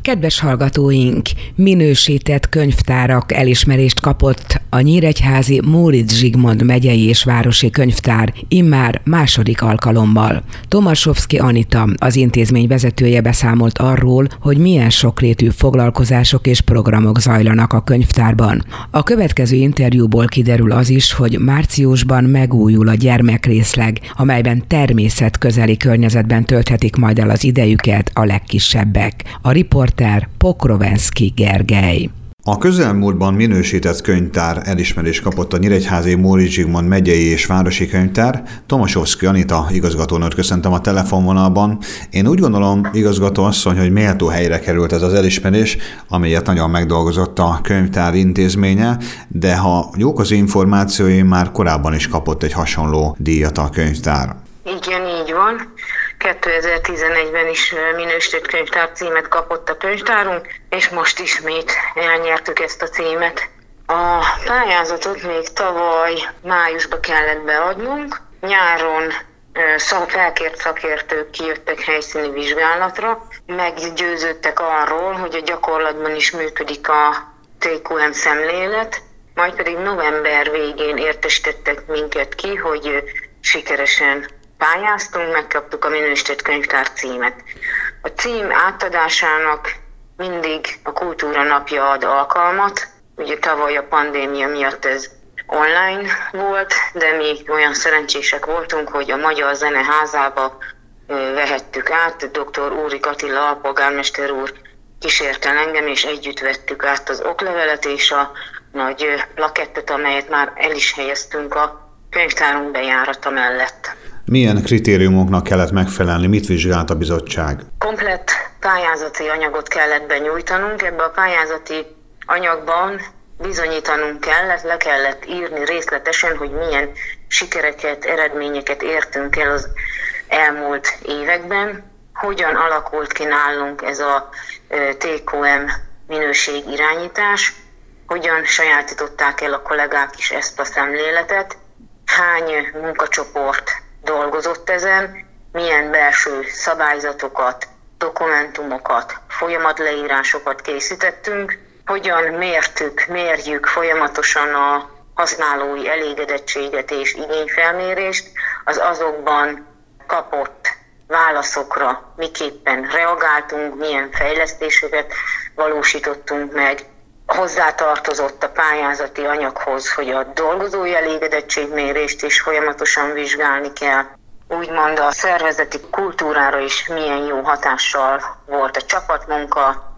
Kedves hallgatóink, minősített könyvtárak elismerést kapott a nyíregyházi Móricz Zsigmond megyei és városi könyvtár immár második alkalommal. Tomaszowski Anita, az intézmény vezetője beszámolt arról, hogy milyen sokrétű foglalkozások és programok zajlanak a könyvtárban. A következő interjúból kiderül az is, hogy márciusban megújul a gyermekrészleg, amelyben természetközeli környezetben tölthetik majd el az idejüket a legkisebbek. A riporter Pokrovenszky Gergely. A közelmúltban minősített könyvtár elismerést kapott a nyíregyházi Móricz Zsigmond megyei és városi könyvtár. Tomaszowski Anita igazgatónőt köszöntöm a telefonvonalban. Én úgy gondolom, igazgató asszony, hogy méltó helyre került ez az elismerés, amelyet nagyon megdolgozott a könyvtár intézménye, de ha jók az információi, már korábban is kapott egy hasonló díjat a könyvtár. Igen, így van. 2011-ben is minősített könyvtár címet kapott a könyvtárunk, és most ismét elnyertük ezt a címet. A pályázatot még tavaly májusban kellett beadnunk. Nyáron felkért szakértők kijöttek helyszíni vizsgálatra, meggyőződtek arról, hogy a gyakorlatban is működik a TQM szemlélet, majd pedig november végén értesítettek minket ki, hogy sikeresen pályáztunk, megkaptuk a minősített könyvtár címet. A cím átadásának mindig a Kultúra Napja ad alkalmat. Ugye tavaly a pandémia miatt ez online volt, de mi olyan szerencsések voltunk, hogy a Magyar Zeneházába vehettük át. Dr. Úrik Attila alpolgármester úr kísért el engem, és együtt vettük át az oklevelet és a nagy plakettet, amelyet már el is helyeztünk a könyvtárunk bejárata mellett. Milyen kritériumoknak kellett megfelelni, mit vizsgált a bizottság? Komplett pályázati anyagot kellett benyújtanunk, ebbe a pályázati anyagban bizonyítanunk kellett, le kellett írni részletesen, hogy milyen sikereket, eredményeket értünk el az elmúlt években, hogyan alakult ki nálunk ez a TQM minőségirányítás, hogyan sajátították el a kollégák is ezt a szemléletet, hány munkacsoport dolgozott ezen, milyen belső szabályzatokat, dokumentumokat, folyamatleírásokat készítettünk, hogyan mérjük folyamatosan a használói elégedettséget és igényfelmérést, az azokban kapott válaszokra miképpen reagáltunk, milyen fejlesztéseket valósítottunk meg. Hozzátartozott a pályázati anyaghoz, hogy a dolgozói elégedettségmérést is folyamatosan vizsgálni kell. Úgymond a szervezeti kultúrára is milyen jó hatással volt a csapatmunka,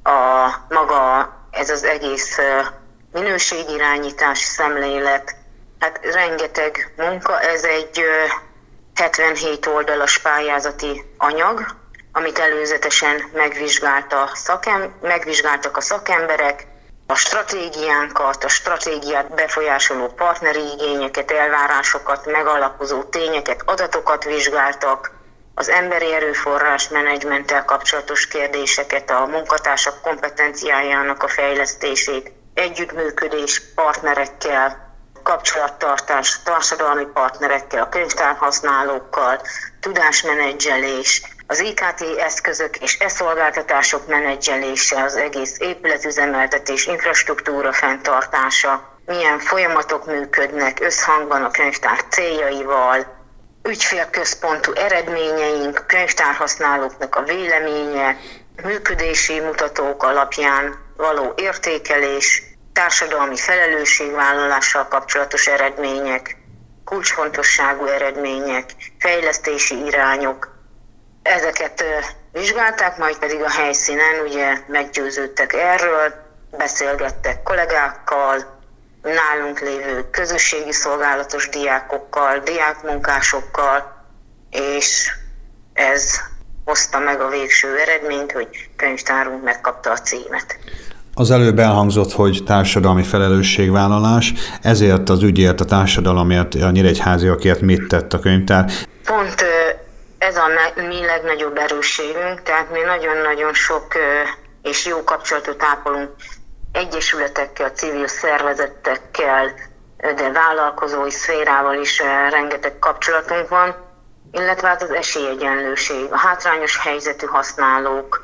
ez az egész minőségirányítási szemlélet. Hát rengeteg munka, ez egy 77 oldalas pályázati anyag, amit előzetesen megvizsgáltak a szakemberek, a stratégiánkat, a stratégiát befolyásoló partneri igényeket, elvárásokat, megalapozó tényeket, adatokat vizsgáltak, az emberi erőforrás menedzsmenttel kapcsolatos kérdéseket, a munkatársak kompetenciájának a fejlesztését, együttműködés partnerekkel, kapcsolattartás társadalmi partnerekkel, a könyvtárhasználókkal, tudásmenedzselés, az IKT eszközök és e-szolgáltatások menedzselése, az egész épületüzemeltetés, infrastruktúra fenntartása, milyen folyamatok működnek összhangban a könyvtár céljaival, ügyfélközpontú eredményeink, könyvtárhasználóknak a véleménye, működési mutatók alapján való értékelés, társadalmi felelősségvállalással kapcsolatos eredmények, kulcsfontosságú eredmények, fejlesztési irányok. Ezeket vizsgálták, majd pedig a helyszínen ugye meggyőződtek erről, beszélgettek kollégákkal, nálunk lévő közösségi szolgálatos diákokkal, diákmunkásokkal, és ez hozta meg a végső eredményt, hogy könyvtárunk megkapta a címet. Az előbb elhangzott, hogy társadalmi felelősségvállalás, ezért az ügyért, a társadalomért, a nyíregyháziakért mit tett a könyvtár? Pont ez a mi legnagyobb erősségünk, tehát mi nagyon-nagyon sok és jó kapcsolatot ápolunk egyesületekkel, civil szervezetekkel, de vállalkozói szférával is rengeteg kapcsolatunk van, illetve hát az esélyegyenlőség, a hátrányos helyzetű használók,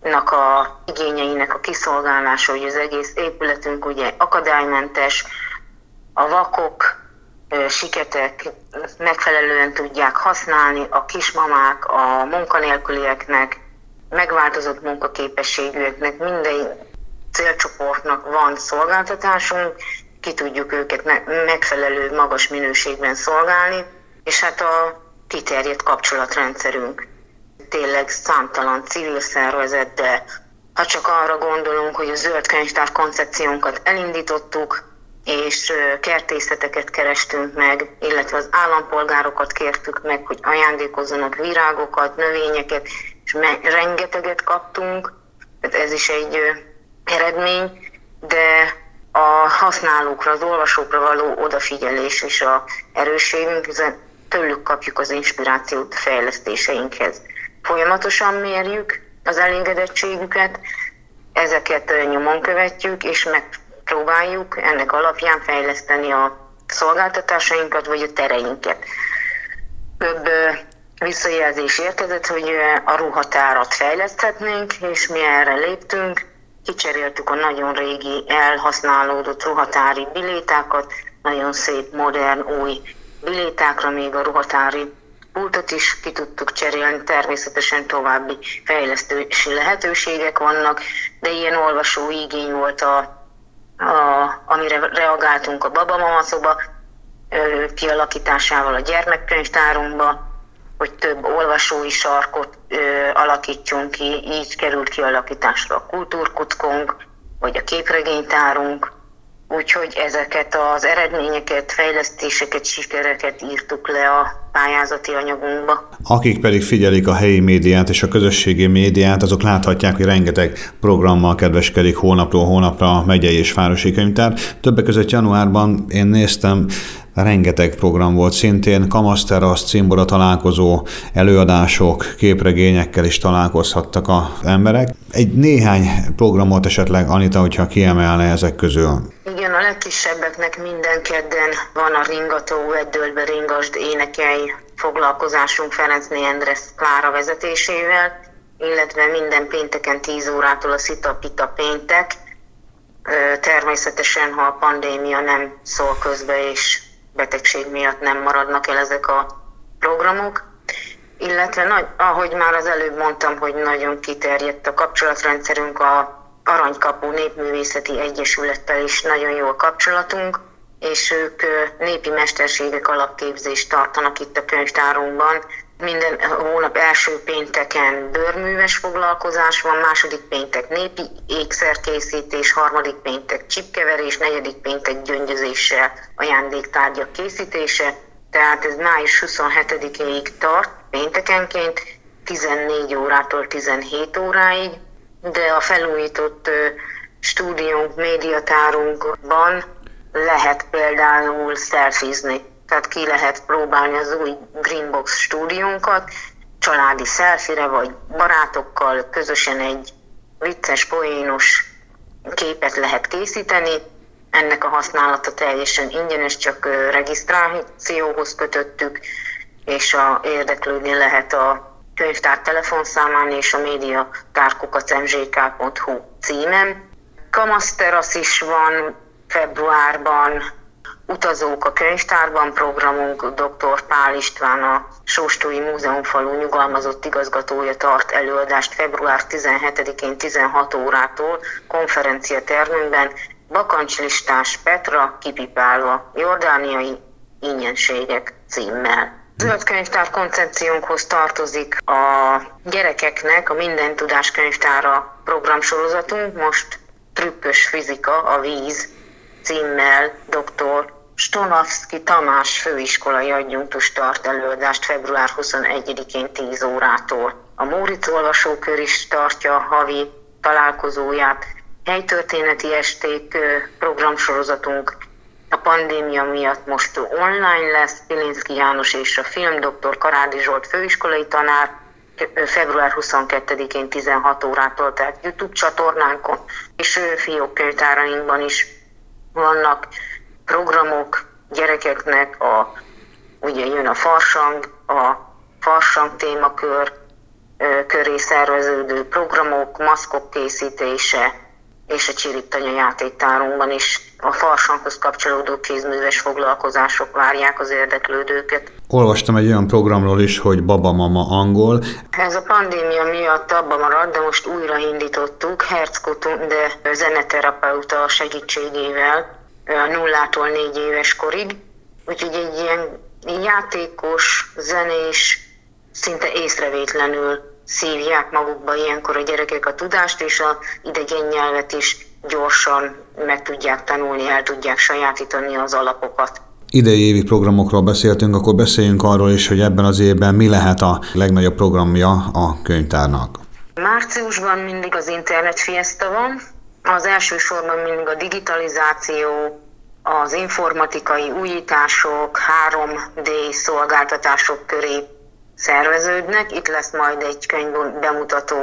a igényeinek a kiszolgálása, hogy az egész épületünk ugye akadálymentes, a vakok, siketek megfelelően tudják használni, a kismamák, a munkanélkülieknek, megváltozott munkaképességűeknek, minden célcsoportnak van szolgáltatásunk, ki tudjuk őket megfelelő magas minőségben szolgálni, és hát a kiterjedt kapcsolatrendszerünk. Tényleg számtalan civil szervezet, de ha csak arra gondolunk, hogy a zöld könyvtár koncepciónkat elindítottuk, és kertészeteket kerestünk meg, illetve az állampolgárokat kértük meg, hogy ajándékozzanak virágokat, növényeket, és rengeteget kaptunk. Ez is egy eredmény, de a használókra, az olvasókra való odafigyelés és a erősségünk, hiszen tőlük kapjuk az inspirációt a fejlesztéseinkhez. Folyamatosan mérjük az elégedettségüket, ezeket nyomon követjük, és megpróbáljuk ennek alapján fejleszteni a szolgáltatásainkat, vagy a tereinket. Több visszajelzés érkezett, hogy a ruhatárat fejleszthetnénk, és mi erre léptünk. Kicseréltük a nagyon régi, elhasználódott ruhatári bilétákat, nagyon szép, modern, új bilétákra, még a ruhatári pultot is ki tudtuk cserélni, természetesen további fejlesztési lehetőségek vannak, de ilyen olvasó igény volt, amire reagáltunk a Babamama szoba kialakításával a gyermekkönyvtárunkba, hogy több olvasói sarkot alakítsunk ki, így került kialakításra a kultúrkuckónk, vagy a képregénytárunk. Úgyhogy ezeket az eredményeket, fejlesztéseket, sikereket írtuk le a pályázati anyagunkba. Akik pedig figyelik a helyi médiát és a közösségi médiát, azok láthatják, hogy rengeteg programmal kedveskedik hónapról hónapra a megyei és városi könyvtár. Többek között januárban én néztem, rengeteg program volt szintén, kamaszterasz, cimbora találkozó, előadások, képregényekkel is találkozhattak az emberek. Egy néhány programot esetleg, Anita, hogyha kiemelne ezek közül. Igen, a legkisebbeknek minden kedden van a Ringató, Veddölbe ringasd, énekelj foglalkozásunk Ferencné Endres Klára vezetésével, illetve minden pénteken 10 órától a Szita-Pita péntek. Természetesen, ha a pandémia nem szól közbe, és betegség miatt nem maradnak el ezek a programok. Illetve, ahogy már az előbb mondtam, hogy nagyon kiterjedt a kapcsolatrendszerünk, a Aranykapu Népművészeti Egyesülettel is nagyon jó a kapcsolatunk, és ők népi mesterségek alapképzést tartanak itt a könyvtárunkban. Minden hónap első pénteken bőrműves foglalkozás van, második péntek népi ékszerkészítés, harmadik péntek csipkeverés, negyedik péntek gyöngyözéssel ajándéktárgyak készítése. Tehát ez május 27-ig tart péntekenként, 14 órától 17 óráig, de a felújított stúdiónk, médiatárunkban lehet például szelfizni. Tehát ki lehet próbálni az új Greenbox stúdiónkat, családi szelfire vagy barátokkal közösen egy vicces, poénos képet lehet készíteni. Ennek a használata teljesen ingyenes, csak regisztrációhoz kötöttük, és érdeklődni lehet a könyvtár telefonszámán és a mediatár@mzk.hu címen. Kamaszterasz is van februárban, Utazók a könyvtárban programunk, dr. Pál István, a Sóstói Múzeumfalu nyugalmazott igazgatója tart előadást február 17-én 16 órától konferenciatermünkben Bakancslistás Petra kipipálva jordániai ingyenségek címmel. Zöld könyvtár koncepciónkhoz tartozik a gyerekeknek a Minden Tudás Könyvtára programsorozatunk, most Trükkös fizika, a víz címmel dr. Stonavszky Tamás főiskolai adjunktus tart előadást február 21-én 10 órától. A Móricz olvasókör is tartja a havi találkozóját. Helytörténeti esték programsorozatunk a pandémia miatt most online lesz. Pilinszky János és a filmdoktor Karádi Zsolt főiskolai tanár február 22-én 16 órától, tehát YouTube csatornánkon és fiókkönyvtárainkban is vannak programok gyerekeknek, ugye jön a farsang témakör, köré szerveződő programok, maszkok készítése, és a Csiriptanya játéktárunkban is a farsankhoz kapcsolódó kézműves foglalkozások várják az érdeklődőket. Olvastam egy olyan programról is, hogy Baba Mama angol. Ez a pandémia miatt abba maradt, de most újraindítottuk Herzkutunde zeneterapeuta segítségével 0-tól 4 éves korig. Úgyhogy egy ilyen játékos, zenés, szinte észrevétlenül szívják magukba ilyenkor a gyerekek a tudást, és az idegen nyelvet is gyorsan meg tudják tanulni, el tudják sajátítani az alapokat. Idei évi programokról beszéltünk, akkor beszéljünk arról is, hogy ebben az évben mi lehet a legnagyobb programja a könyvtárnak. Márciusban mindig az Internet Fiesta van, az elsősorban mindig a digitalizáció, az informatikai újítások, 3D szolgáltatások köré szerveződnek. Itt lesz majd egy könyv bemutató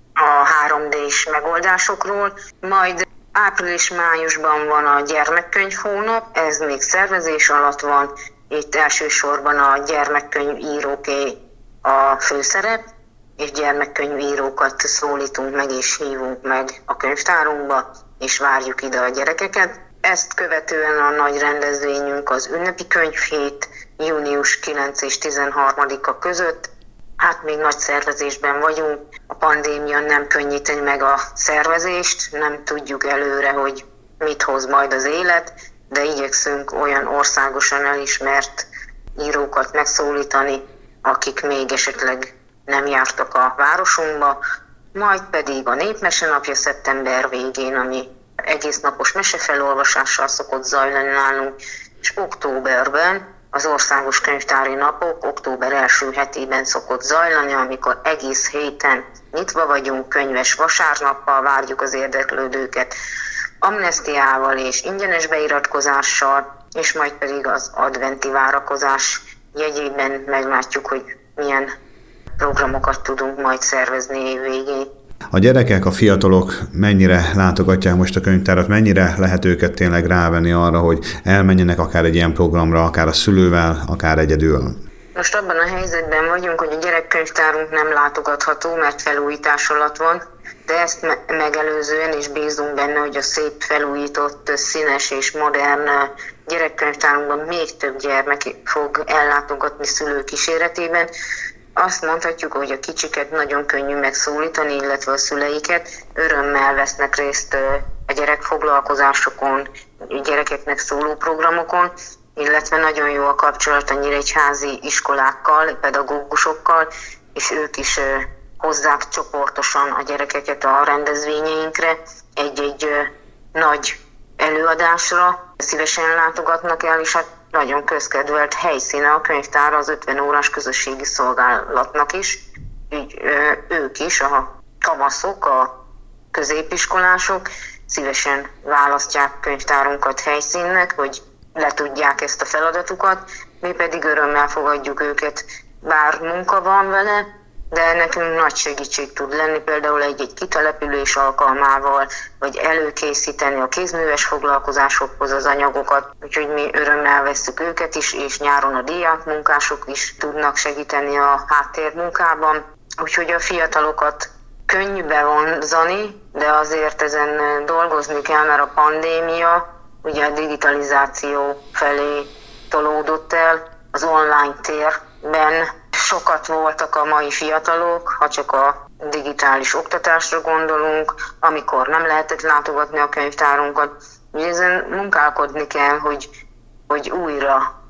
a 3D-s megoldásokról. Majd április-májusban van a gyermekkönyv hónap, ez még szervezés alatt van. Itt elsősorban a gyermekkönyvíróké a főszerep, és gyermekkönyvírókat szólítunk meg és hívunk meg a könyvtárunkba, és várjuk ide a gyerekeket. Ezt követően a nagy rendezvényünk az ünnepi könyvhét, június 9 és 13-a között. Hát még nagy szervezésben vagyunk, a pandémia nem könnyíteni meg a szervezést, nem tudjuk előre, hogy mit hoz majd az élet, de igyekszünk olyan országosan elismert írókat megszólítani, akik még esetleg nem jártak a városunkba, majd pedig a Népmese napja szeptember végén, ami egésznapos mesefelolvasással szokott zajlani nálunk, és októberben az országos könyvtári napok október első hetében szokott zajlani, amikor egész héten nyitva vagyunk, könyves vasárnappal várjuk az érdeklődőket, amnesztiával és ingyenes beiratkozással, és majd pedig az adventi várakozás jegyében meglátjuk, hogy milyen programokat tudunk majd szervezni évvégén. A gyerekek, a fiatalok mennyire látogatják most a könyvtárat, mennyire lehet őket tényleg rávenni arra, hogy elmenjenek akár egy ilyen programra, akár a szülővel, akár egyedül? Most abban a helyzetben vagyunk, hogy a gyerekkönyvtárunk nem látogatható, mert felújítás alatt van, de ezt megelőzően is bízunk benne, hogy a szép felújított, színes és modern gyerekkönyvtárunkban még több gyermek fog ellátogatni szülő kíséretében. Azt mondhatjuk, hogy a kicsiket nagyon könnyű megszólítani, illetve a szüleiket örömmel vesznek részt a gyerekfoglalkozásokon, gyerekeknek szóló programokon, illetve nagyon jó a kapcsolat a nyíregyházi iskolákkal, pedagógusokkal, és ők is hozzák csoportosan a gyerekeket a rendezvényeinkre, egy-egy nagy előadásra szívesen látogatnak el, és hát nagyon közkedvelt helyszíne a könyvtár az 50 órás közösségi szolgálatnak is. Így ők is, a kamaszok, a középiskolások szívesen választják könyvtárunkat helyszínnek, hogy letudják ezt a feladatukat, mi pedig örömmel fogadjuk őket, bár munka van vele, de nekünk nagy segítség tud lenni, például egy kitelepülés alkalmával, vagy előkészíteni a kézműves foglalkozásokhoz az anyagokat, úgyhogy mi örömmel vesszük őket is, és nyáron a diákmunkások is tudnak segíteni a háttérmunkában, úgyhogy a fiatalokat könnyű bevonzani, de azért ezen dolgozni kell, mert a pandémia ugye a digitalizáció felé tolódott el, az online térben sokat voltak a mai fiatalok, ha csak a digitális oktatásra gondolunk, amikor nem lehetett látogatni a könyvtárunkat. Ugye ezen munkálkodni kell, hogy újra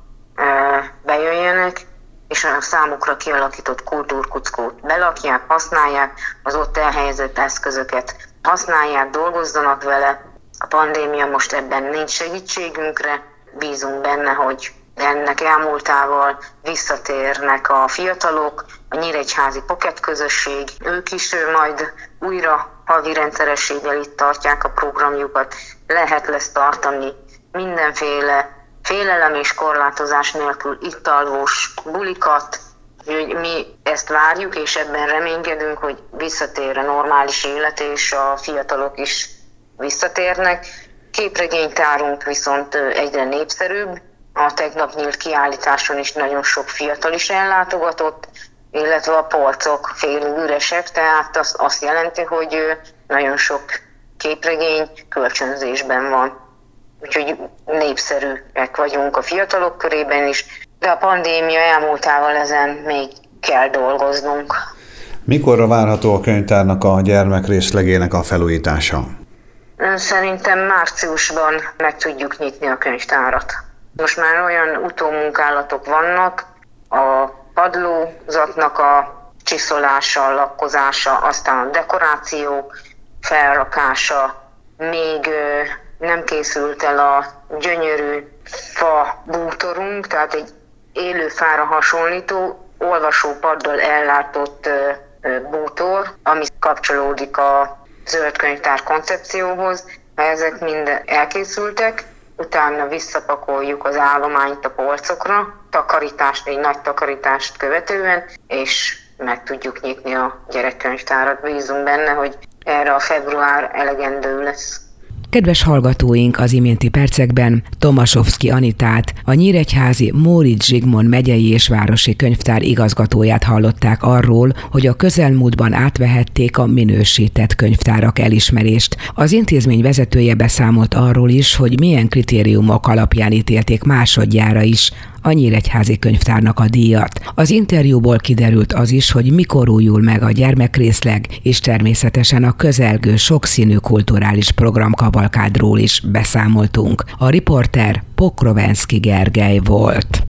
bejöjjenek, és a számukra kialakított kultúrkuckót belakják, használják, az ott elhelyezett eszközöket használják, dolgozzanak vele. A pandémia most ebben nincs segítségünkre, bízunk benne, hogy ennek elmúltával visszatérnek a fiatalok, a nyíregyházi pocket közösség, ők is majd újra havi rendszerességgel itt tartják a programjukat, lehet lesz tartani mindenféle félelem és korlátozás nélkül itt alvós bulikat, hogy mi ezt várjuk, és ebben reménykedünk, hogy visszatér a normális élet, és a fiatalok is visszatérnek. Képregénytárunk viszont egyre népszerűbb, a tegnap nyílt kiállításon is nagyon sok fiatal is ellátogatott, illetve a polcok félig üresek, tehát azt jelenti, hogy nagyon sok képregény kölcsönzésben van. Úgyhogy népszerűek vagyunk a fiatalok körében is, de a pandémia elmúltával ezen még kell dolgoznunk. Mikorra várható a könyvtárnak a gyermekrészlegének a felújítása? Szerintem márciusban meg tudjuk nyitni a könyvtárat. Most már olyan utómunkálatok vannak, a padlózatnak a csiszolása, lakkozása, aztán a dekoráció felrakása, még nem készült el a gyönyörű fa bútorunk, tehát egy élő fára hasonlító, olvasópaddal ellátott bútor, ami kapcsolódik a zöld könyvtár koncepcióhoz. Ezek mind elkészültek, utána visszapakoljuk az állományt a polcokra, egy nagy takarítást követően, és meg tudjuk nyitni a gyerekkönyvtárat. Bízunk benne, hogy erre a február elegendő lesz. Kedves hallgatóink, az iménti percekben Tomaszowski Anitát, a nyíregyházi Móricz Zsigmond megyei és városi könyvtár igazgatóját hallották arról, hogy a közelmúltban átvehették a minősített könyvtárak elismerést. Az intézmény vezetője beszámolt arról is, hogy milyen kritériumok alapján ítélték másodjára is a nyíregyházi könyvtárnak a díjat. Az interjúból kiderült az is, hogy mikor újul meg a gyermekrészleg, és természetesen a közelgő sokszínű kulturális programkavalkádról is beszámoltunk. A riporter Pokrovenszky Gergely volt.